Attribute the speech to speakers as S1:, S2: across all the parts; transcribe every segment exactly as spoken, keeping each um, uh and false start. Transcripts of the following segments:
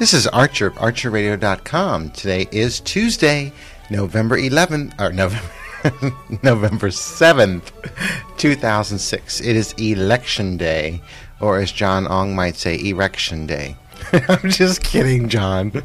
S1: This is Archer, archer radio dot com. Today is Tuesday, November eleventh, or November, November seventh, two thousand six. It is Election Day, or as John Ong might say, Erection Day. I'm just kidding, John.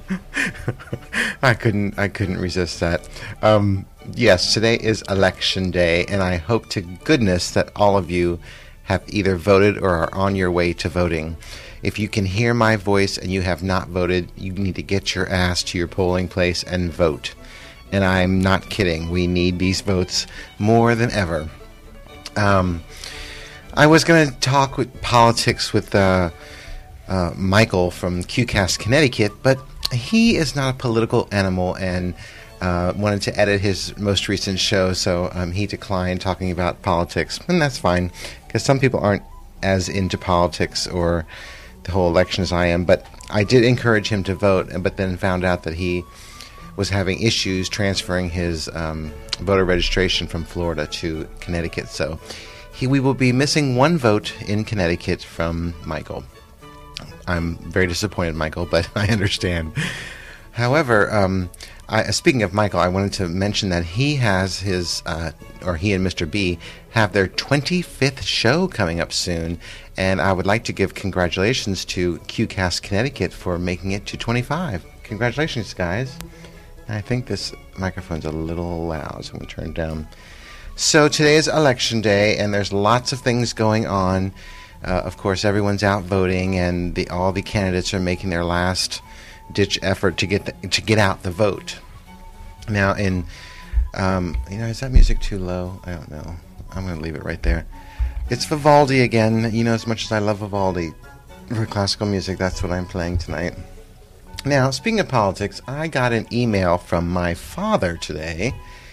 S1: I couldn't I couldn't resist that. Um, yes, today is Election Day, and I hope to goodness that all of you have either voted or are on your way to voting. If you can hear my voice and you have not voted, you need to get your ass to your polling place and vote. And I'm not kidding. We need these votes more than ever. Um, I was going to talk with politics with uh, uh, Michael from QCast Connecticut, but he is not a political animal and uh, wanted to edit his most recent show, so um, he declined talking about politics. And that's fine, because some people aren't as into politics or the whole election as I am, but I did encourage him to vote, but then found out that he was having issues transferring his um, voter registration from Florida to Connecticut. So he, we will be missing one vote in Connecticut from Michael. I'm very disappointed, Michael, but I understand. However, um, I, speaking of Michael, I wanted to mention that he has his, uh, or he and Mister B have their twenty-fifth show coming up soon, and I would like to give congratulations to QCast Connecticut for making it to twenty-five. Congratulations, guys. I think this microphone's a little loud, so I'm going to turn it down. So today is Election Day, and there's lots of things going on. Uh, of course, everyone's out voting, and the, all the candidates are making their last ditch effort to get the, to get out the vote. Now, in um, you know, is that music too low? I don't know. I'm going to leave it right there. It's Vivaldi again. You know, as much as I love Vivaldi for classical music, that's what I'm playing tonight. Now, speaking of politics, I got an email from my father today,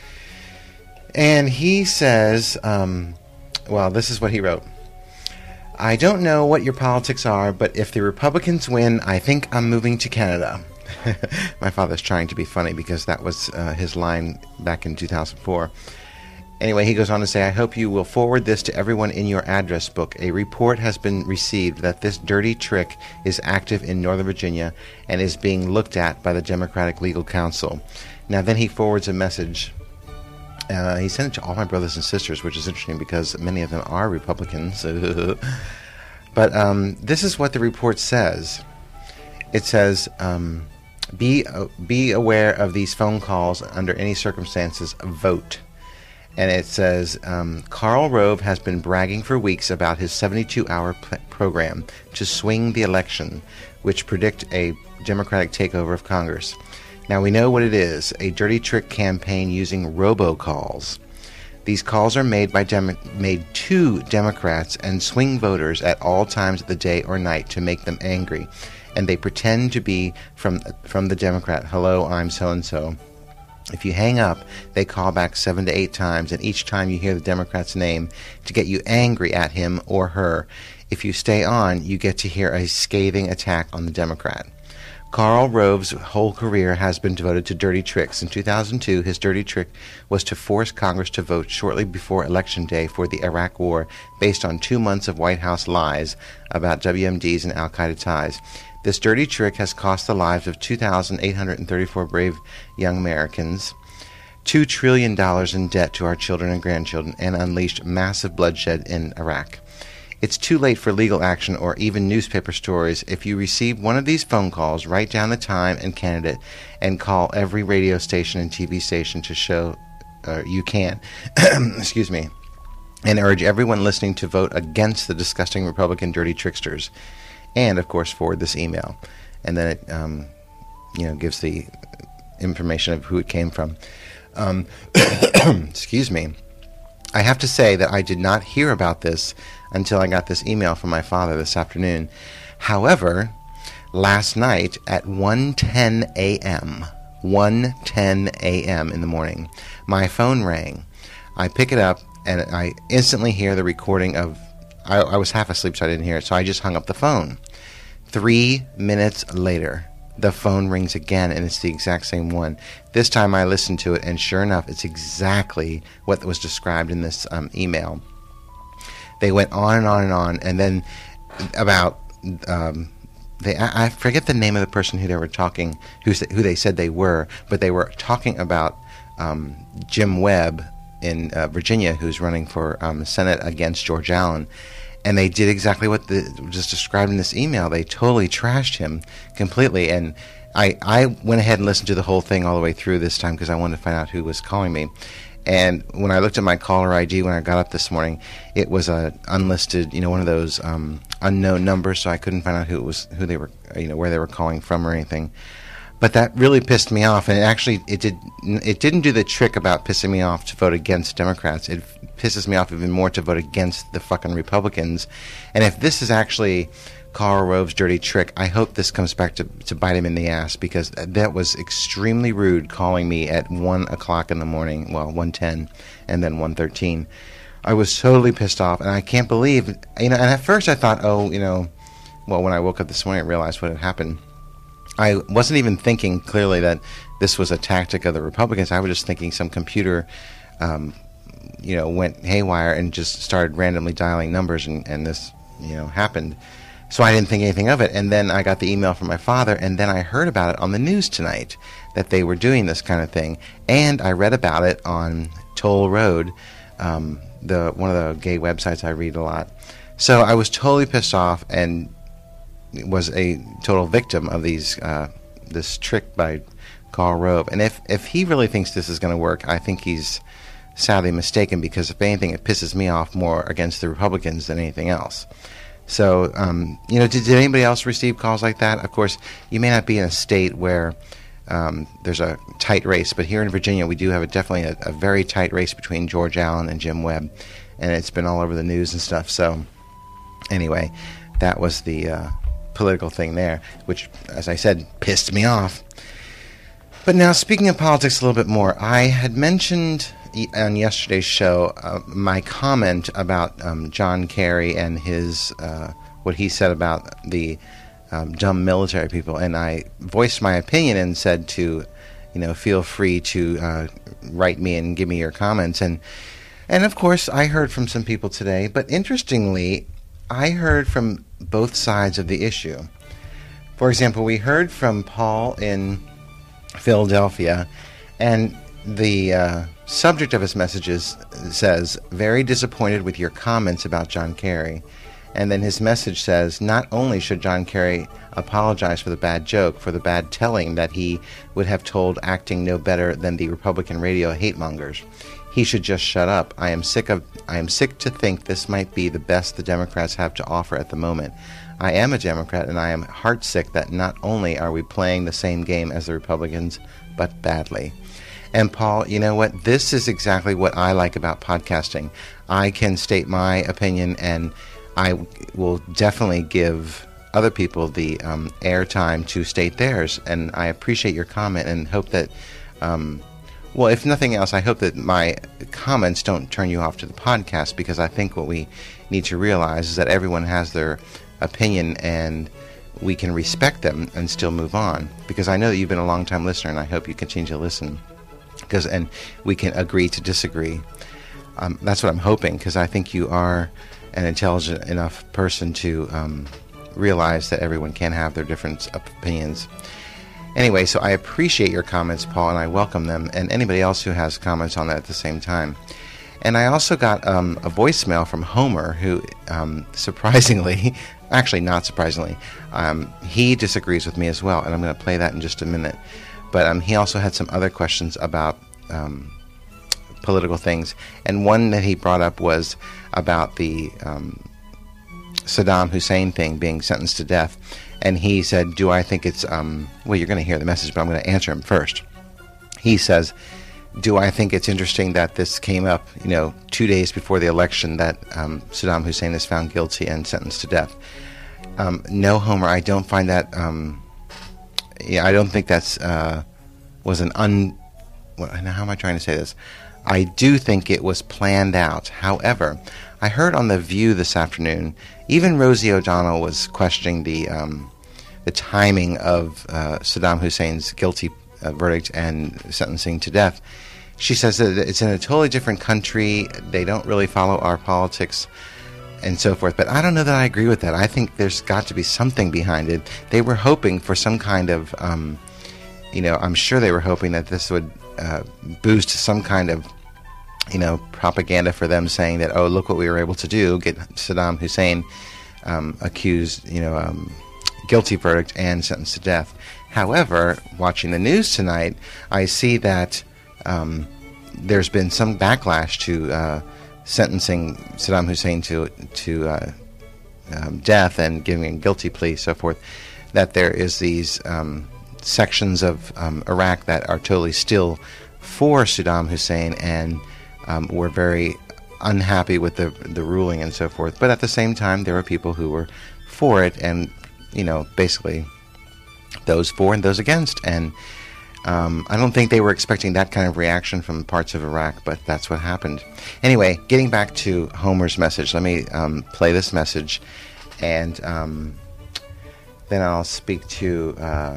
S1: and he says, um, well, this is what he wrote. I don't know what your politics are, but if the Republicans win, I think I'm moving to Canada. My father's trying to be funny because that was uh, his line back in two thousand four. Anyway, he goes on to say, I hope you will forward this to everyone in your address book. A report has been received that this dirty trick is active in Northern Virginia and is being looked at by the Democratic Legal Counsel. Now, then he forwards a message. Uh, he sent it to all my brothers and sisters, which is interesting because many of them are Republicans. But um, this is what the report says. It says, um, be, uh, be aware of these phone calls under any circumstances. Vote. And it says, um, Karl Rove has been bragging for weeks about his seventy-two hour pl- program to swing the election, which predict a Democratic takeover of Congress. Now, we know what it is, a dirty trick campaign using robocalls. These calls are made by Dem- made to Democrats and swing voters at all times of the day or night to make them angry. And they pretend to be from from the Democrat. Hello, I'm so-and-so. If you hang up, they call back seven to eight times, and each time you hear the Democrat's name to get you angry at him or her. If you stay on, you get to hear a scathing attack on the Democrat. Karl Rove's whole career has been devoted to dirty tricks. In two thousand two, his dirty trick was to force Congress to vote shortly before Election Day for the Iraq War based on two months of White House lies about W M Ds and al-Qaeda ties. This dirty trick has cost the lives of two thousand eight hundred thirty-four brave young Americans, two trillion dollars in debt to our children and grandchildren, and unleashed massive bloodshed in Iraq. It's too late for legal action or even newspaper stories. If you receive one of these phone calls, write down the time and candidate and call every radio station and T V station to show uh, you can. Excuse me. And urge everyone listening to vote against the disgusting Republican dirty tricksters. And, of course, forward this email. And then it, um, you know, gives the information of who it came from. Um, excuse me. I have to say that I did not hear about this until I got this email from my father this afternoon. However, last night at one ten a.m., one ten a.m. in the morning, my phone rang. I pick it up, and I instantly hear the recording of... I, I was half asleep, so I didn't hear it, so I just hung up the phone. Three minutes later, the phone rings again, and it's the exact same one. This time I listened to it, and sure enough, it's exactly what was described in this um, email. They went on and on and on, and then about um, they I, I forget the name of the person who they were talking, who who they said they were, but they were talking about um, Jim Webb in uh, Virginia, who's running for um, Senate against George Allen. And they did exactly what the, just described in this email. They totally trashed him completely. And I, I went ahead and listened to the whole thing all the way through this time because I wanted to find out who was calling me. And when I looked at my caller I D when I got up this morning, it was a unlisted, you know, one of those um, unknown numbers, so I couldn't find out who it was, who they were, you know, where they were calling from or anything. But that really pissed me off, and it actually it did it didn't do the trick about pissing me off to vote against Democrats. It pisses me off even more to vote against the fucking Republicans. And if this is actually Karl Rove's dirty trick, I hope this comes back to, to bite him in the ass, because that was extremely rude, calling me at one o'clock in the morning, well, one ten, and then one thirteen. I was totally pissed off, and I can't believe, you know, and at first I thought, oh, you know, well, when I woke up this morning, I realized what had happened. I wasn't even thinking clearly that this was a tactic of the Republicans. I was just thinking some computer, um, you know, went haywire and just started randomly dialing numbers, and, and this, you know, happened. So I didn't think anything of it. And then I got the email from my father, and then I heard about it on the news tonight, that they were doing this kind of thing. And I read about it on Toll Road, um, the one of the gay websites I read a lot. So I was totally pissed off and was a total victim of these uh, this trick by Karl Rove. And if, if he really thinks this is going to work, I think he's sadly mistaken, because if anything, it pisses me off more against the Republicans than anything else. So, um, you know, did, did anybody else receive calls like that? Of course, you may not be in a state where um, there's a tight race, but here in Virginia, we do have a, definitely a, a very tight race between George Allen and Jim Webb, and it's been all over the news and stuff. So, anyway, that was the uh, political thing there, which, as I said, pissed me off. But now, speaking of politics a little bit more, I had mentioned on yesterday's show uh, my comment about um, John Kerry and his uh, what he said about the um, dumb military people, and I voiced my opinion and said to, you know, feel free to uh, write me and give me your comments, and and of course I heard from some people today, but interestingly, I heard from both sides of the issue. For example, we heard from Paul in Philadelphia, and the uh, subject of his messages says, very disappointed with your comments about John Kerry. And then his message says, not only should John Kerry apologize for the bad joke, for the bad telling that he would have told acting no better than the Republican radio hate mongers, he should just shut up. I am sick of I am sick to think this might be the best the Democrats have to offer at the moment. I am a Democrat, and I am heartsick that not only are we playing the same game as the Republicans, but badly. And Paul, you know what? This is exactly what I like about podcasting. I can state my opinion, and I will definitely give other people the um, airtime to state theirs. And I appreciate your comment and hope that, um, well, if nothing else, I hope that my comments don't turn you off to the podcast, because I think what we need to realize is that everyone has their opinion, and we can respect them and still move on. Because I know that you've been a long-time listener, and I hope you continue to listen. Because and we can agree to disagree. Um, that's what I'm hoping, because I think you are an intelligent enough person to um, realize that everyone can have their different opinions. Anyway, so I appreciate your comments, Paul, and I welcome them, and anybody else who has comments on that at the same time. And I also got um, a voicemail from Homer, who um, surprisingly, actually not surprisingly, um, he disagrees with me as well, and I'm going to play that in just a minute. But um, he also had some other questions about um, political things. And one that he brought up was about the um, Saddam Hussein thing, being sentenced to death. And he said, do I think it's, um, well, you're going to hear the message, but I'm going to answer him first. He says, do I think it's interesting that this came up, you know, two days before the election, that um, Saddam Hussein is found guilty and sentenced to death? Um, no, Homer, I don't find that... Um, Yeah, I don't think that's uh, was an un. What, how am I trying to say this? I do think it was planned out. However, I heard on The View this afternoon, even Rosie O'Donnell was questioning the um, the timing of uh, Saddam Hussein's guilty uh, verdict and sentencing to death. She says that it's in a totally different country. They don't really follow our politics. and so forth. But I don't know that I agree with that. I think there's got to be something behind it. They were hoping for some kind of, um, you know, I'm sure they were hoping that this would uh, boost some kind of, you know, propaganda for them, saying that, oh, look what we were able to do, get Saddam Hussein um, accused, you know, um, guilty verdict and sentenced to death. However, watching the news tonight, I see that um, there's been some backlash to uh, sentencing Saddam Hussein to to uh, um, death and giving a guilty plea, so forth. That there is these um, sections of um, Iraq that are totally still for Saddam Hussein, and um, were very unhappy with the the ruling and so forth. But at the same time, there were people who were for it, and you know, basically those for and those against. And Um, I don't think they were expecting that kind of reaction from parts of Iraq, but that's what happened. Anyway, getting back to Homer's message, let me um, play this message, and um, then I'll speak to uh,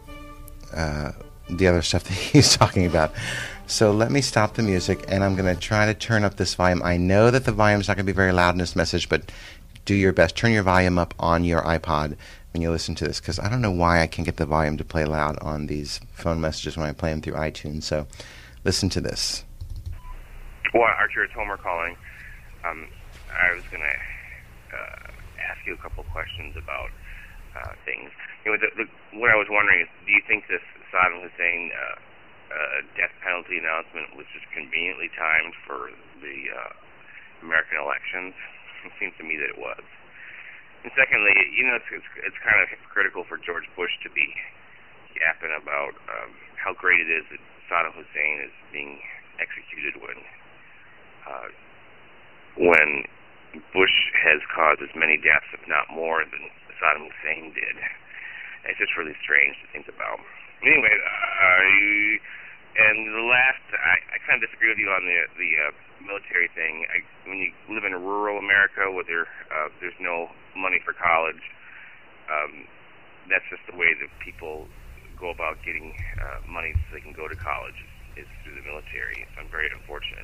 S1: uh, the other stuff that he's talking about. So let me stop the music, and I'm going to try to turn up this volume. I know that the volume's not going to be very loud in this message, but do your best. Turn your volume up on your iPod when you listen to this, because I don't know why I can't get the volume to play loud on these phone messages when I play them through iTunes. So listen to this.
S2: Well, Archer, it's Homer calling. Um, I was going to uh, ask you a couple questions about uh, things. You know, the, the, what I was wondering is, do you think this Saddam Hussein uh, uh, death penalty announcement was just conveniently timed for the uh, American elections? It seems to me that it was. And secondly, you know, it's, it's it's kind of hypocritical for George Bush to be yapping about um, how great it is that Saddam Hussein is being executed when uh, when Bush has caused as many deaths, if not more, than Saddam Hussein did. It's just really strange to think about. Anyway, uh, and the last, I, I kind of disagree with you on the the uh, military thing. I, when you live in rural America where there, uh, there's no money for college, um, that's just the way that people go about getting uh, money so they can go to college, is, is through the military. So I'm very unfortunate.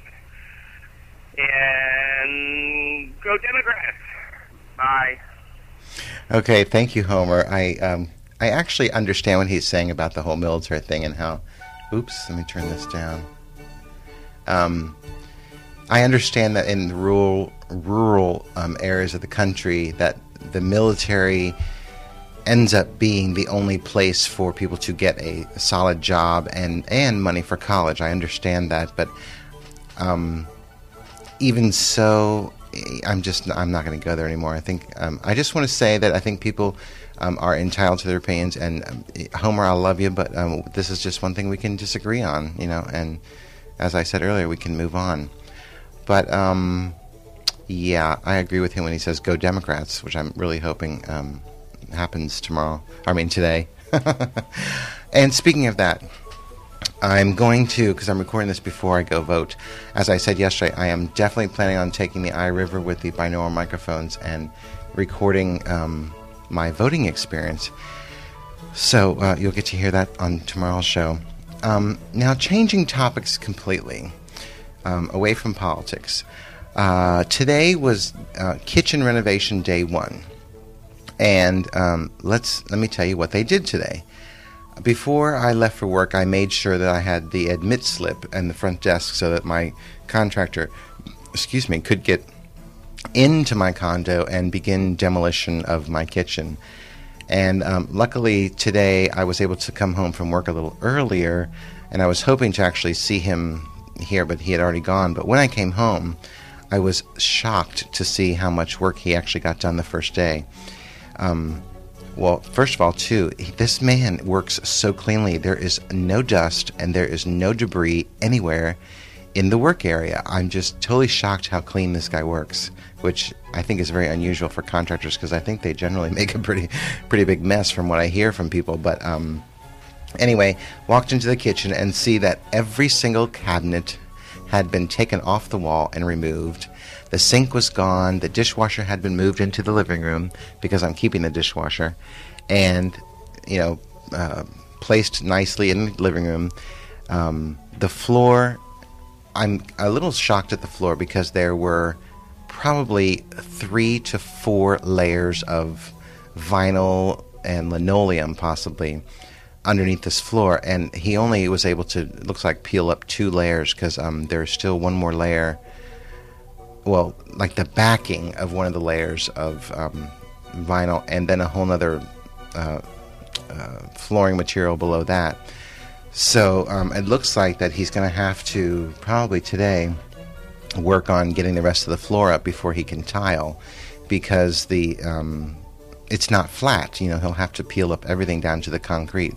S2: And go Democrats! Bye.
S1: Okay, thank you, Homer. I um, I actually understand what he's saying about the whole military thing and how... Oops, let me turn this down. Um, I understand that in the rural rural um, areas of the country that the military ends up being the only place for people to get a, a solid job and, and money for college. I understand that, but um, even so, I'm just I'm not going to go there anymore. I think um, I just want to say that I think people um, are entitled to their opinions. And um, Homer, I love you, but um, this is just one thing we can disagree on, you know. And as I said earlier, we can move on. But um, yeah, I agree with him when he says "Go Democrats," which I'm really hoping um, happens tomorrow. I mean today. And speaking of that, I'm going to, because I'm recording this before I go vote, as I said yesterday, I am definitely planning on taking the iRiver with the binaural microphones and recording um, my voting experience. So uh, you'll get to hear that on tomorrow's show. Um, now, changing topics completely, um, away from politics. Uh, today was uh, kitchen renovation day one. And um, let's let me tell you what they did today. Before I left for work, I made sure that I had the admit slip and the front desk so that my contractor, excuse me, could get into my condo and begin demolition of my kitchen. And um, luckily today I was able to come home from work a little earlier, and I was hoping to actually see him here, but he had already gone. But when I came home, I was shocked to see how much work he actually got done the first day. Um, well, first of all, too, this man works so cleanly. There is no dust and there is no debris anywhere in the work area. I'm just totally shocked how clean this guy works, which I think is very unusual for contractors because I think they generally make a pretty pretty big mess from what I hear from people. But um, anyway, walked into the kitchen and see that every single cabinet had been taken off the wall and removed. The sink was gone. The dishwasher had been moved into the living room because I'm keeping the dishwasher, and you know, uh, placed nicely in the living room. Um, the floor, I'm a little shocked at the floor because there were probably three to four layers of vinyl and linoleum possibly underneath this floor, and he only was able to, it looks like, peel up two layers because um, there's still one more layer, well, like the backing of one of the layers of um, vinyl, and then a whole other uh, uh, flooring material below that. So um, it looks like that he's going to have to probably today work on getting the rest of the floor up before he can tile, because the um, it's not flat. You know, he'll have to peel up everything down to the concrete.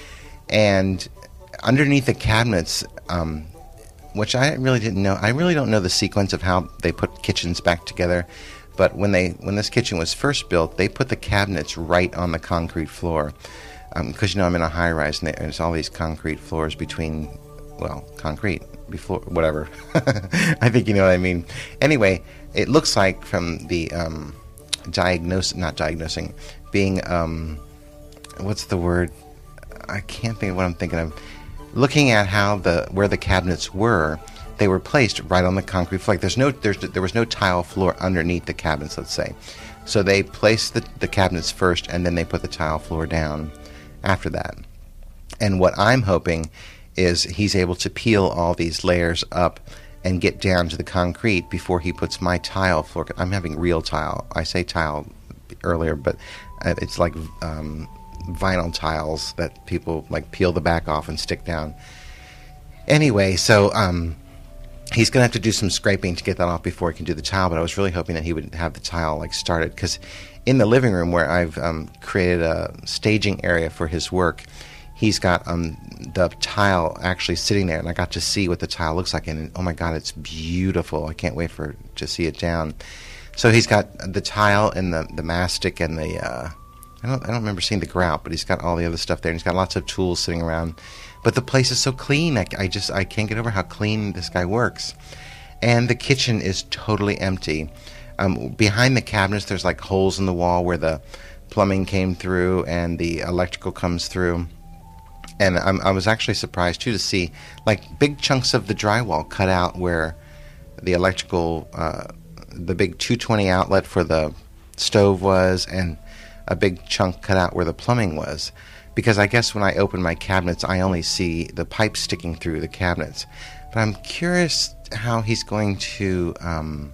S1: And underneath the cabinets, um, which I really didn't know, I really don't know the sequence of how they put kitchens back together. But when they when this kitchen was first built, they put the cabinets right on the concrete floor. Because, um, you know, I'm in a high-rise, and there's all these concrete floors between, well, concrete, before, whatever. I think you know what I mean. Anyway, it looks like from the um, diagnose, not diagnosing, being, um, what's the word? I can't think of what I'm thinking of. Looking at how the where the cabinets were, they were placed right on the concrete floor. Like there's no, there's, there was no tile floor underneath the cabinets, let's say. So they placed the, the cabinets first, and then they put the tile floor down after that. And what I'm hoping is he's able to peel all these layers up and get down to the concrete before he puts my tile floor. I'm having real tile. I say tile earlier, but it's like um, vinyl tiles that people like peel the back off and stick down. Anyway, so um, he's going to have to do some scraping to get that off before he can do the tile, but I was really hoping that he would have the tile like started, because in the living room where I've um, created a staging area for his work, he's got um, the tile actually sitting there, and I got to see what the tile looks like, and oh my God, it's beautiful. I can't wait for to see it down. So he's got the tile and the, the mastic and the, uh, I don't I don't remember seeing the grout, but he's got all the other stuff there, and he's got lots of tools sitting around. But the place is so clean, I, I just, I can't get over how clean this guy works. And the kitchen is totally empty. Um, behind the cabinets, there's like holes in the wall where the plumbing came through and the electrical comes through. And I'm, I was actually surprised, too, to see like big chunks of the drywall cut out where the electrical, uh, the big two twenty outlet for the stove was, and a big chunk cut out where the plumbing was. Because I guess when I open my cabinets, I only see the pipes sticking through the cabinets. But I'm curious how he's going to... Um,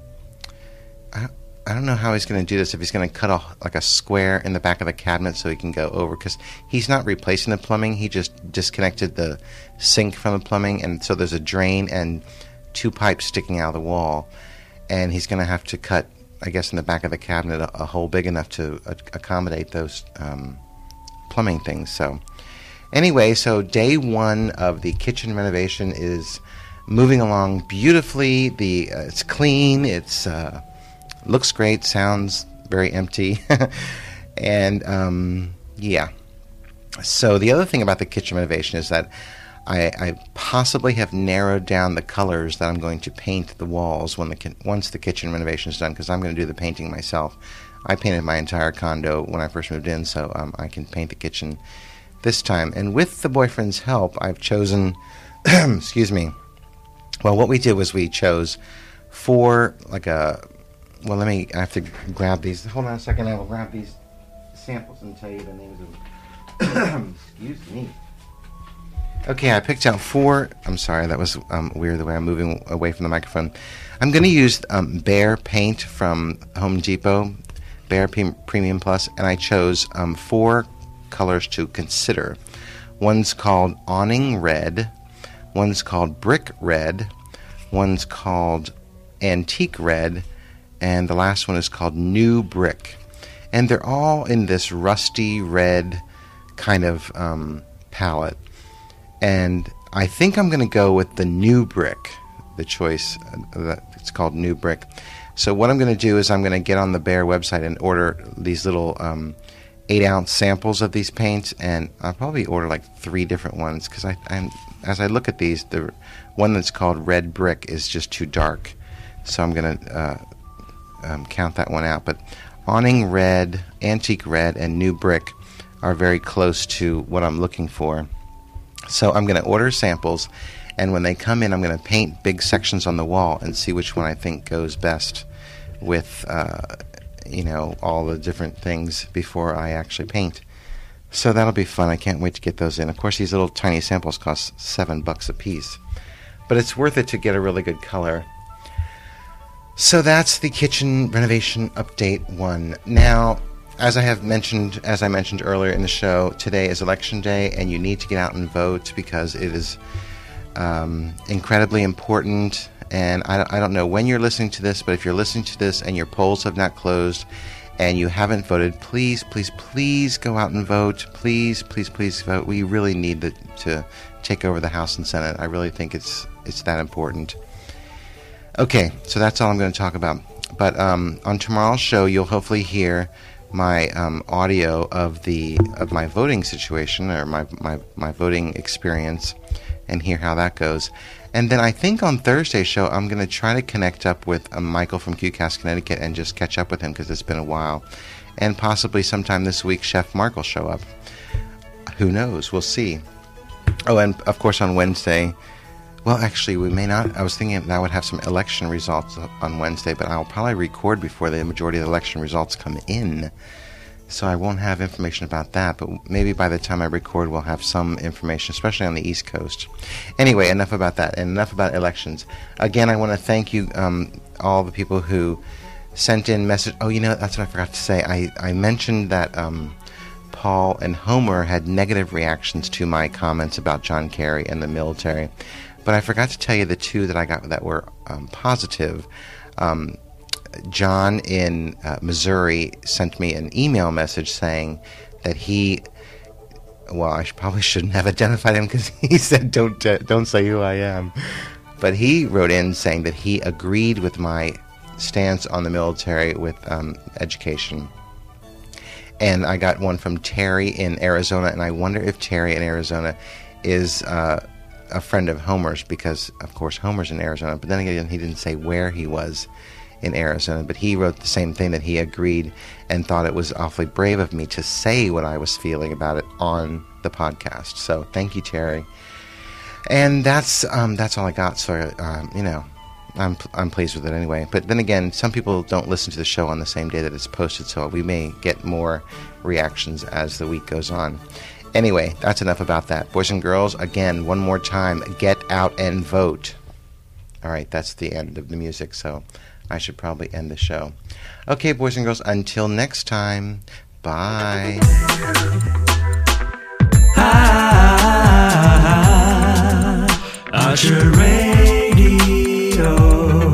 S1: I, I don't know how he's going to do this, if he's going to cut a, like a square in the back of the cabinet so he can go over, because he's not replacing the plumbing. He just disconnected the sink from the plumbing, and so there's a drain and two pipes sticking out of the wall, and he's going to have to cut, I guess, in the back of the cabinet a, a hole big enough to a, accommodate those um, plumbing things. So anyway, so day one of the kitchen renovation is moving along beautifully. The uh, it's clean, it's uh, looks great, sounds very empty. And um, yeah. So the other thing about the kitchen renovation is that I, I possibly have narrowed down the colors that I'm going to paint the walls when the once the kitchen renovation is done, because I'm going to do the painting myself. I painted my entire condo when I first moved in, so um, I can paint the kitchen this time. And with the boyfriend's help, I've chosen, excuse me, well, what we did was we chose four, like a, well, let me, I have to grab these. Hold on a second, I will grab these samples and tell you the names of them. Excuse me. Okay, I picked out four. I'm sorry, that was um, weird the way I'm moving away from the microphone. I'm going to use um, Behr paint from Home Depot, Behr P- Premium Plus, and I chose um, four colors to consider. One's called Awning Red, one's called Brick Red, one's called Antique Red, and the last one is called New Brick. And they're all in this rusty red kind of um, palette. And I think I'm going to go with the New Brick, the choice. Uh, it's called New Brick. So what I'm going to do is I'm going to get on the Behr website and order these little um, eight-ounce samples of these paints, and I'll probably order like three different ones, because I, I'm, as I look at these, the one that's called Red Brick is just too dark. So I'm going to uh, um, count that one out. But Awning Red, Antique Red, and New Brick are very close to what I'm looking for. So I'm going to order samples, and when they come in, I'm going to paint big sections on the wall and see which one I think goes best with, uh, you know, all the different things before I actually paint. So that'll be fun. I can't wait to get those in. Of course, these little tiny samples cost seven bucks a piece, but it's worth it to get a really good color. So that's the kitchen renovation update one. Now, as I have mentioned, as I mentioned earlier in the show, today is election day, and you need to get out and vote because it is um, incredibly important. And I, I don't know when you're listening to this, but if you're listening to this and your polls have not closed and you haven't voted, please, please, please go out and vote. Please, please, please vote. We really need the, to take over the House and Senate. I really think it's it's that important. Okay, so that's all I'm going to talk about. But um, on tomorrow's show, you'll hopefully hear my um, audio of the of my voting situation or my, my, my voting experience and hear how that goes. And then I think on Thursday's show, I'm going to try to connect up with uh, Michael from QCast Connecticut and just catch up with him because it's been a while. And possibly sometime this week, Chef Mark will show up. Who knows? We'll see. Oh, and of course on Wednesday, well, actually, we may not. I was thinking that I would have some election results on Wednesday, but I'll probably record before the majority of the election results come in. So I won't have information about that, but maybe by the time I record, we'll have some information, especially on the East Coast. Anyway, enough about that, and enough about elections. Again, I want to thank you, um, all the people who sent in message. Oh, you know, that's what I forgot to say. I, I mentioned that um, Paul and Homer had negative reactions to my comments about John Kerry and the military. But I forgot to tell you the two that I got that were um, positive. Um, John in uh, Missouri sent me an email message saying that he, well, I should, probably shouldn't have identified him because he said, don't, uh, don't say who I am. But he wrote in saying that he agreed with my stance on the military with um, education. And I got one from Terry in Arizona, and I wonder if Terry in Arizona is uh, a friend of Homer's because, of course, Homer's in Arizona. But then again, he didn't say where he was in Arizona. But he wrote the same thing, that he agreed and thought it was awfully brave of me to say what I was feeling about it on the podcast. So thank you, Terry. And that's um, that's all I got. So, um, you know, I'm I'm pleased with it anyway. But then again, some people don't listen to the show on the same day that it's posted, so we may get more reactions as the week goes on. Anyway, that's enough about that. Boys and girls, again, one more time, get out and vote. All right, that's the end of the music, so I should probably end the show. Okay, boys and girls, until next time, bye. Ah, Archer Radio.